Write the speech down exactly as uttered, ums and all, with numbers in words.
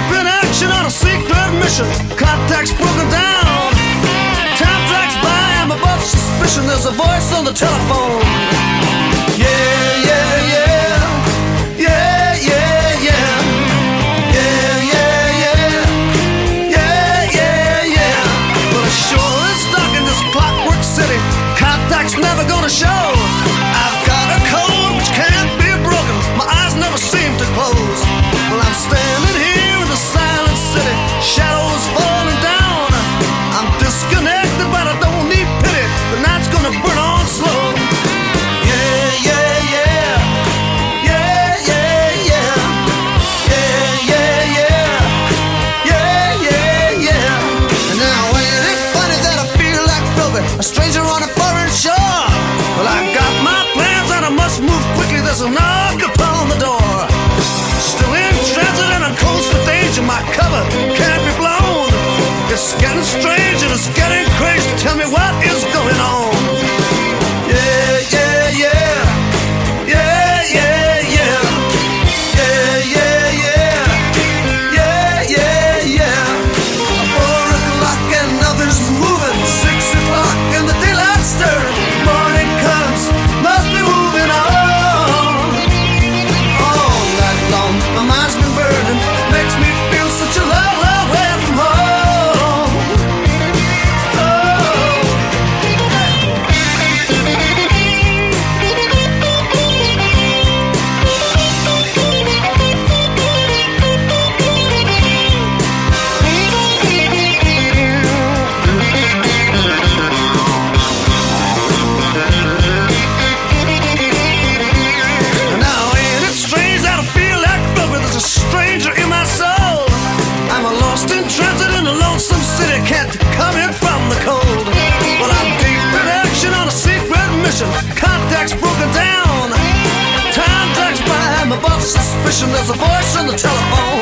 deep in action on a secret mission. Contact's broken down. Time drags by, I'm above suspicion. There's a voice on the telephone. Yeah, yeah, yeah. Yeah, yeah, yeah. Yeah, yeah, yeah. Yeah, yeah, yeah. Well, it sure is dark in this clockwork city. Contact's never gonna show. I've got a code which can't be broken. My eyes never seem to close. Well, I'm standing here in the silent city. Shadows falling down. I'm disconnected, but I don't need pity. The night's gonna burn on slow. Yeah, yeah, yeah. Yeah, yeah, yeah. Yeah, yeah, yeah. Yeah, yeah, yeah. And now ain't it funny that I feel like Philby, a stranger on a foreign shore? Well, I got my plans and I must move quickly. There's a knock upon the door. Still in transit and I'm close to danger. My cover can't be blown. It's getting strange and it's getting crazy. Tell me what is going on. Yeah, yeah, yeah. Yeah, yeah, yeah. Yeah, yeah, yeah. Yeah, yeah, yeah. Four o'clock and nothing's moving. Six o'clock and the daylight stirring. Morning comes, must be moving on. All night long, my mind's been burning. Makes me feel such a long, long way from home. Oh. Now ain't it strange that I feel like Philby? There's a stranger in my soul. I'm a lost in transit in a lonesome city. Can't come in from the cold. Well, I'm deep in action on a secret mission. Contact's broken down. Time drags by, I'm above suspicion. There's a voice on the telephone.